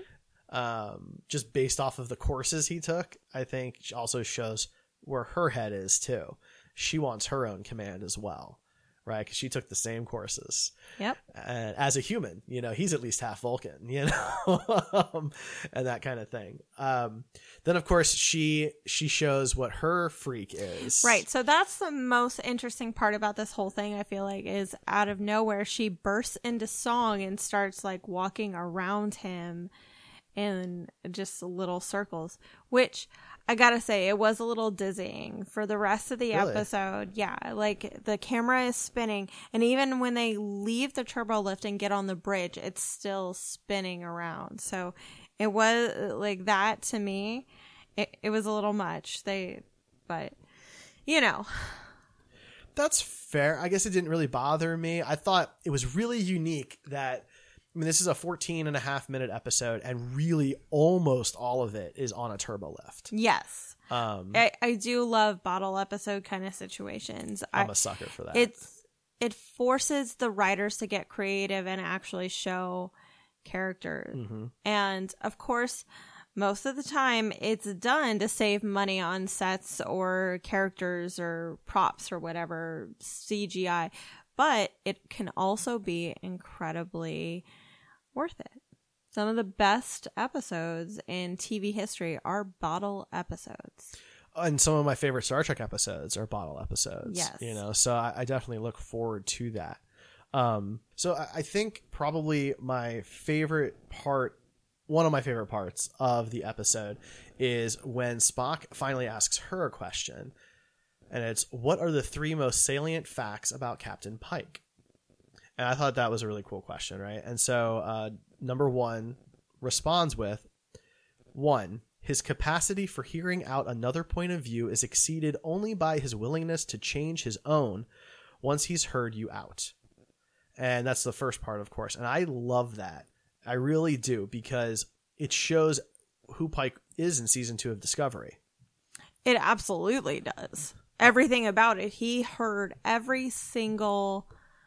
Um, just based off of the courses he took, I think also shows where her head is too. She wants her own command as well, right? Because she took the same courses. Yep. And as a human, you know, he's at least half Vulcan, you know, um, and that kind of thing. Um, then of course she she shows what her freak is. Right. So that's the most interesting part about this whole thing, I feel like, is out of nowhere she bursts into song and starts like walking around him in just little circles, which I gotta say, it was a little dizzying for the rest of the Really? episode. Yeah, like the camera is spinning, and even when they leave the turbo lift and get on the bridge, it's still spinning around. So it was like that to me. It, it was a little much. They, but you know, that's fair. I guess it didn't really bother me. I thought it was really unique that, I mean, this is a fourteen and a half minute episode, and really almost all of it is on a turbo lift. Yes. Um, I, I do love bottle episode kind of situations. I'm I, a sucker for that. It's it forces the writers to get creative and actually show characters. Mm-hmm. And of course, most of the time it's done to save money on sets or characters or props or whatever, C G I. But it can also be incredibly worth it. Some of the best episodes in T V history are bottle episodes. And some of my favorite Star Trek episodes are bottle episodes. Yes. You know, so I, I definitely look forward to that. Um, so I, I think probably my favorite part, one of my favorite parts of the episode is when Spock finally asks her a question. And it's, what are the three most salient facts about Captain Pike? And I thought that was a really cool question, right? And so uh, number one responds with, one, his capacity for hearing out another point of view is exceeded only by his willingness to change his own once he's heard you out. And that's the first part, of course. And I love that. I really do, because it shows who Pike is in season two of Discovery. It absolutely does. Everything about it. He heard every single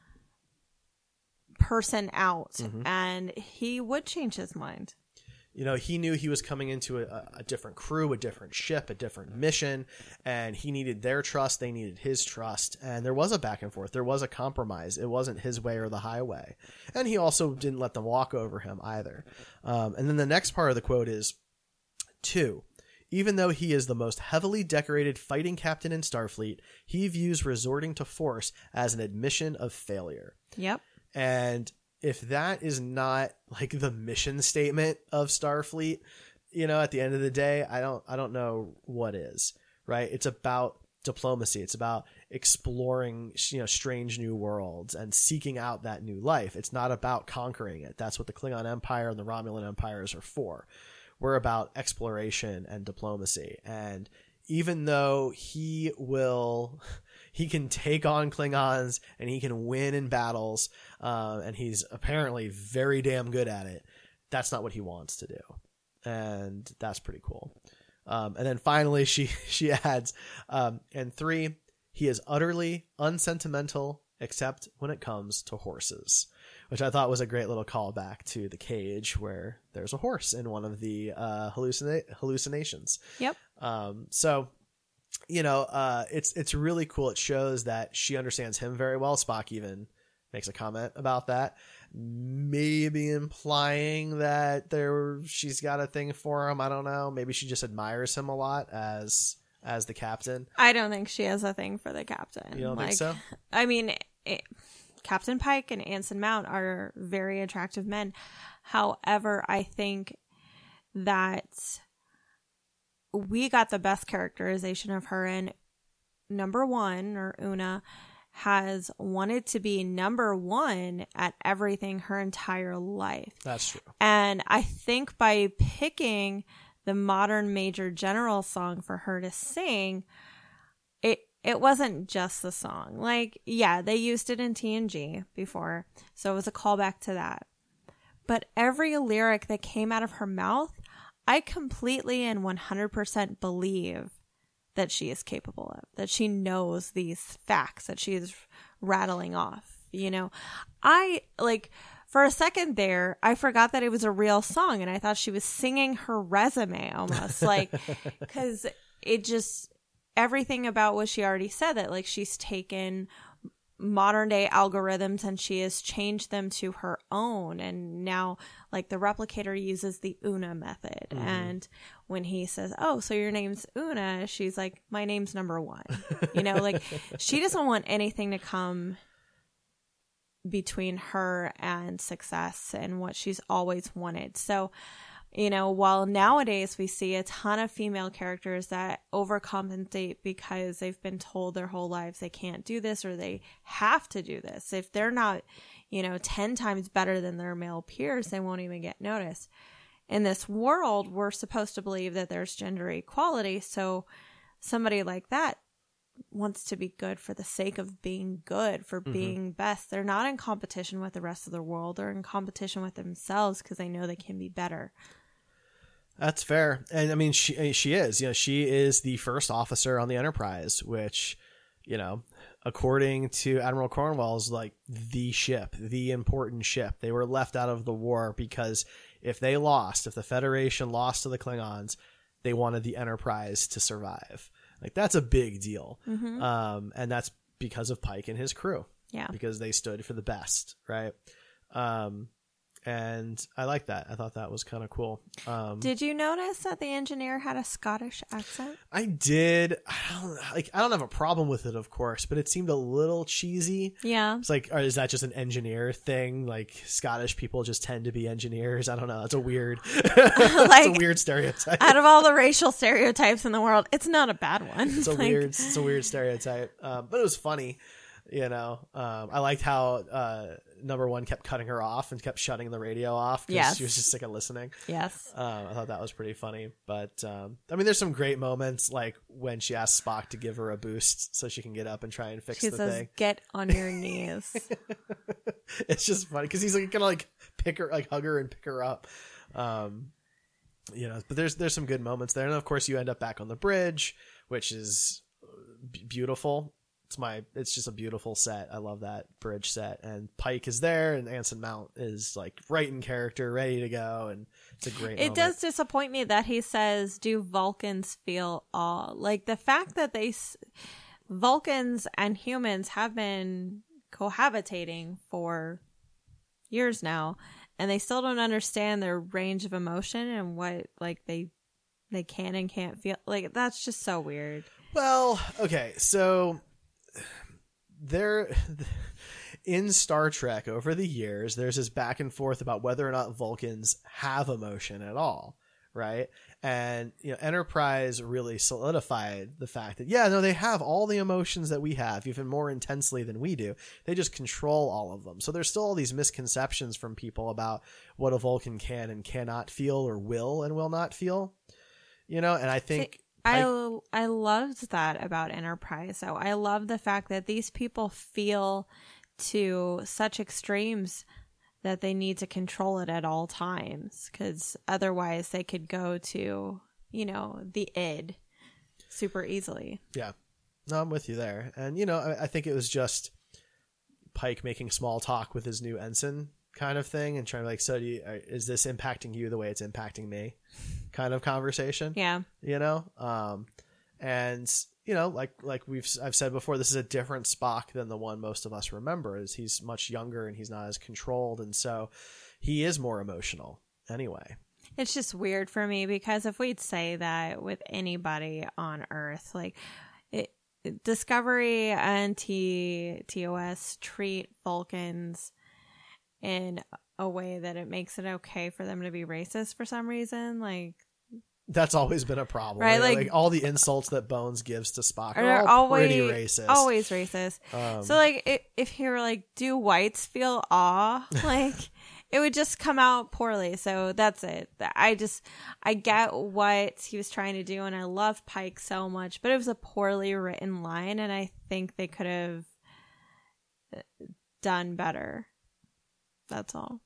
person out, mm-hmm. and he would change his mind. You know, he knew he was coming into a, a different crew, a different ship, a different mission, and he needed their trust. They needed his trust. And there was a back and forth. There was a compromise. It wasn't his way or the highway. And he also didn't let them walk over him either. Um, and then the next part of the quote is, two, even though he is the most heavily decorated fighting captain in Starfleet, he views resorting to force as an admission of failure. Yep. And if that is not like the mission statement of Starfleet, you know, at the end of the day, I don't, I don't know what is, right? It's about diplomacy. It's about exploring, you know, strange new worlds and seeking out that new life. It's not about conquering it. That's what the Klingon Empire and the Romulan empires are for. We're about exploration and diplomacy. And even though he will, he can take on Klingons and he can win in battles, uh, and he's apparently very damn good at it, that's not what he wants to do. And that's pretty cool. Um, and then finally she, she adds, um, and three, he is utterly unsentimental except when it comes to horses, which I thought was a great little callback to The Cage, where there's a horse in one of the uh, hallucina- hallucinations. Yep. Um, so, you know, uh, it's it's really cool. It shows that she understands him very well. Spock even makes a comment about that, maybe implying that there she's got a thing for him. I don't know. Maybe she just admires him a lot as as the captain. I don't think she has a thing for the captain. You don't like, think so? I mean, it, Captain Pike and Anson Mount are very attractive men. However, I think that we got the best characterization of her in number one, or Una, has wanted to be number one at everything her entire life. That's true. And I think by picking the modern Major General song for her to sing, it it wasn't just the song. Like, yeah, they used it in T N G before, so it was a callback to that. But every lyric that came out of her mouth, I completely and one hundred percent believe that she is capable of, that she knows these facts that she is rattling off. You know, I like for a second there, I forgot that it was a real song and I thought she was singing her resume almost, like, because it just, everything about what she already said, that like she's taken modern day algorithms and she has changed them to her own. And now like the replicator uses the Una method. Mm-hmm. And when he says, oh, so your name's Una, she's like, my name's number one. You know, like she doesn't want anything to come between her and success and what she's always wanted. So, you know, while nowadays we see a ton of female characters that overcompensate because they've been told their whole lives they can't do this or they have to do this. If they're not, you know, ten times better than their male peers, they won't even get noticed. In this world, we're supposed to believe that there's gender equality. So somebody like that wants to be good for the sake of being good, for mm-hmm. being best. They're not in competition with the rest of the world. They're in competition with themselves because they know they can be better. That's fair. And I mean, she she is, you know, she is the first officer on the Enterprise, which, you know, according to Admiral Cornwell, is like the ship, the important ship. They were left out of the war because if they lost, if the Federation lost to the Klingons, they wanted the Enterprise to survive. Like, that's a big deal. Mm-hmm. Um, and that's because of Pike and his crew. Yeah. Because they stood for the best, right? Um, and I like that. I thought that was kind of cool. Um, did you notice that the engineer had a Scottish accent? I did. I don't like. I don't have a problem with it, of course, but it seemed a little cheesy. Yeah. It's like, or is that just an engineer thing? Like, Scottish people just tend to be engineers. I don't know. It's a weird, like, it's a weird stereotype. Out of all the racial stereotypes in the world, it's not a bad one. It's a like... weird. It's a weird stereotype. Um, but it was funny. You know, um, I liked how uh, number one kept cutting her off and kept shutting the radio off because yes. she was just sick of listening. Yes. Um, I thought that was pretty funny. But, um, I mean, there's some great moments, like when she asks Spock to give her a boost so she can get up and try and fix she the says, thing. Get on your knees. It's just funny because he's like gonna like pick her, like hug her and pick her up. Um, you know, but there's there's some good moments there. And, of course, you end up back on the bridge, which is b- beautiful. It's my, it's just a beautiful set. I love that bridge set, and Pike is there, and Anson Mount is like right in character, ready to go, and it's a great. It moment. does disappoint me that he says, "Do Vulcans feel awe?" Like the fact that they, Vulcans and humans have been cohabitating for years now, and they still don't understand their range of emotion and what like they they can and can't feel. Like that's just so weird. Well, okay, so. There, in Star Trek over the years, there's this back and forth about whether or not Vulcans have emotion at all, right? And you know, Enterprise really solidified the fact that yeah, no, they have all the emotions that we have, even more intensely than we do. They just control all of them. So there's still all these misconceptions from people about what a Vulcan can and cannot feel, or will and will not feel. You know, and I think. See- I, I loved that about Enterprise. So I love the fact that these people feel to such extremes that they need to control it at all times, because otherwise they could go to, you know, the id super easily. Yeah. No, I'm with you there. And, you know, I, I think it was just Pike making small talk with his new ensign kind of thing and trying to like, so do you, is this impacting you the way it's impacting me kind of conversation? Yeah. You know? Um, and you know, like, like we've, I've said before, this is a different Spock than the one most of us remember. Is he's much younger and he's not as controlled. And so he is more emotional anyway. It's just weird for me because if we'd say that with anybody on Earth, like it, Discovery and T, TOS treat Vulcans in a way that it makes it okay for them to be racist for some reason. Like That's always been a problem, Right, right? like- Like, all the insults that Bones gives to Spock are They're all always pretty racist. always racist. Um, So like, if, if you were like, do whites feel awe? Like, it would just come out poorly. So that's it. I just I get what he was trying to do, and I love Pike so much, but it was a poorly written line, and I think they could have done better. That's all.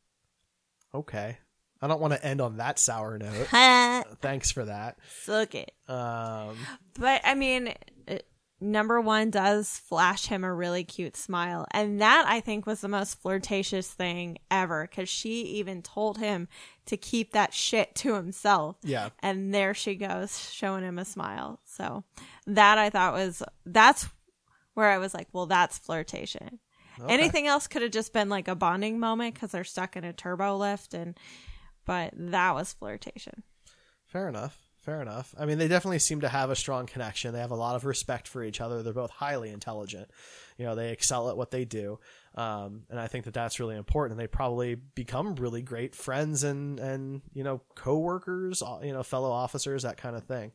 Okay. I don't want to end on that sour note. Thanks for that. Suck it. Um, But I mean, it- number one does flash him a really cute smile, and that I think was the most flirtatious thing ever, because she even told him to keep that shit to himself. yeah. And there she goes, showing him a smile. So that I thought was that's where I was like, well, that's flirtation. Okay. Anything else could have just been like a bonding moment because they're stuck in a turbo lift, and but that was flirtation. Fair enough. Fair enough. I mean, they definitely seem to have a strong connection. They have a lot of respect for each other. They're both highly intelligent. You know, they excel at what they do. Um, and I think that that's really important. And they probably become really great friends and, and, you know, coworkers, you know, fellow officers, that kind of thing.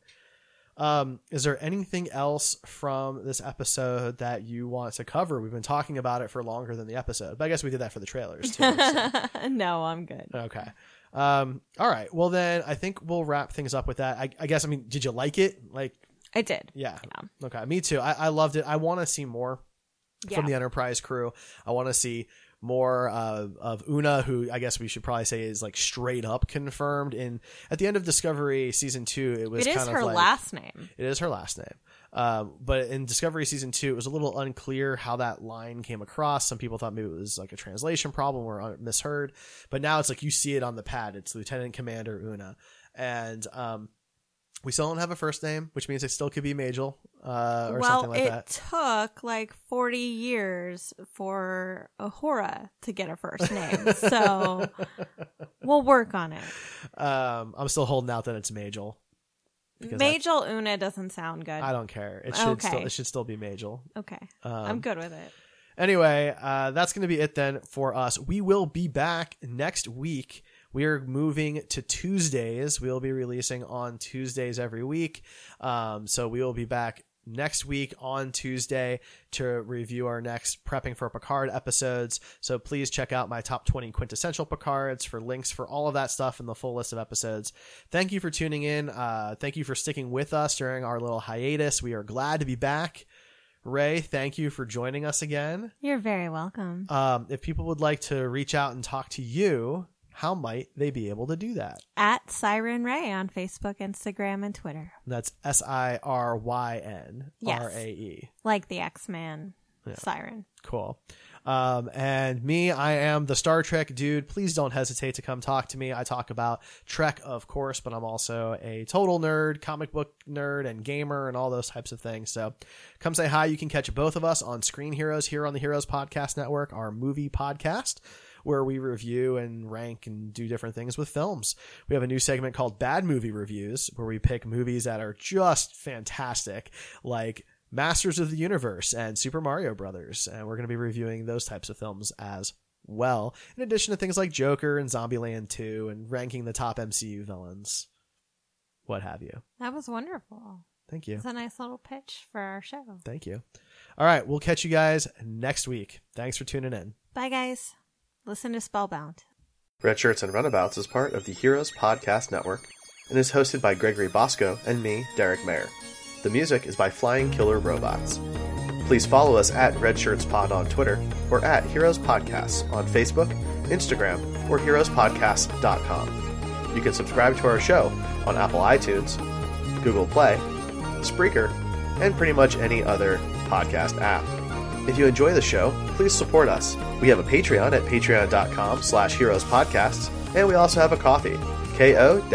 Um, is there anything else from this episode that you want to cover? We've been talking about it for longer than the episode, but I guess we did that for the trailers too. So. No, I'm good. Okay. Um, all right. Well, then I think we'll wrap things up with that. I, I guess, I mean, did you like it? Like, I did. yeah. Yeah. Okay. Me too. I, I loved it. I want to see more Yeah. from the Enterprise crew. I want to see more uh, of Una, who I guess we should probably say is like straight up confirmed in at the end of Discovery season two. It was It is kind her of like, last name. It is her last name. Um, but in Discovery season two, it was a little unclear how that line came across. Some people thought maybe it was like a translation problem or misheard, but now it's like you see it on the pad. It's Lieutenant Commander Una. And, um, we still don't have a first name, which means it still could be Majel, uh, or well, something like it that. took like forty years for Uhura to get a first name. So we'll work on it. Um, I'm still holding out that it's Majel. because I- Majel Una doesn't sound good. I don't care. It should Okay. still it should still be Majel. Okay. Um, I'm good with it. Anyway, uh, that's going to be it then for us. We will be back next week. We are moving to Tuesdays. We'll be releasing on Tuesdays every week. Um, so we will be back next week on Tuesday to review our next Prepping for Picard episodes. So please check out my top twenty quintessential Picards for links for all of that stuff and the full list of episodes. Thank you for tuning in. Uh, thank you for sticking with us during our little hiatus. We are glad to be back. Ray, thank you for joining us again. You're very welcome. Um, if people would like to reach out and talk to you, how might they be able to do that? At Siren Ray on Facebook, Instagram, and Twitter. That's S I R Y N Yes. R A E. Like the X-Man Yeah. Siren. Cool. Um, and me, I am the Star Trek dude. Please don't hesitate to come talk to me. I talk about Trek, of course, but I'm also a total nerd, comic book nerd, and gamer, and all those types of things. So come say hi. You can catch both of us on Screen Heroes here on the Heroes Podcast Network, our movie podcast, where we review and rank and do different things with films. We have a new segment called Bad Movie Reviews, where we pick movies that are just fantastic, like Masters of the Universe and Super Mario Brothers, and we're going to be reviewing those types of films as well, in addition to things like Joker and Zombieland two and ranking the top M C U villains, what have you. That was wonderful. Thank you. It's a nice little pitch for our show. Thank you. All right, we'll catch you guys next week. Thanks for tuning in. Bye, guys. Listen to Spellbound. Red Shirts and Runabouts is part of the Heroes Podcast Network and is hosted by Gregory Bosco and me, Derek Mayer. The music is by Flying Killer Robots. Please follow us at Red Shirts Pod on Twitter or at Heroes Podcasts on Facebook, Instagram, or heroes podcast dot com. You can subscribe to our show on Apple iTunes, Google Play, Spreaker, and pretty much any other podcast app. If you enjoy the show, please support us. We have a Patreon at patreon.com slash heroes podcasts, and we also have a coffee, ko-fi.com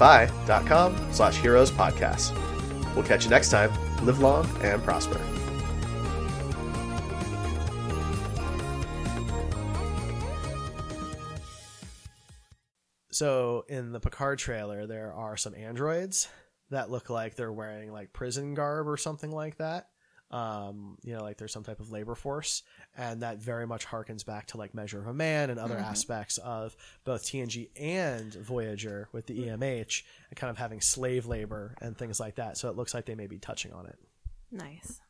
slash heroes podcasts. We'll catch you next time. Live long and prosper. So in the Picard trailer, there are some androids that look like they're wearing like prison garb or something like that. um, you know, like there's some type of labor force, and that very much harkens back to like Measure of a Man and other mm-hmm. aspects of both T N G and Voyager with the E M H and kind of having slave labor and things like that. So it looks like they may be touching on it. Nice.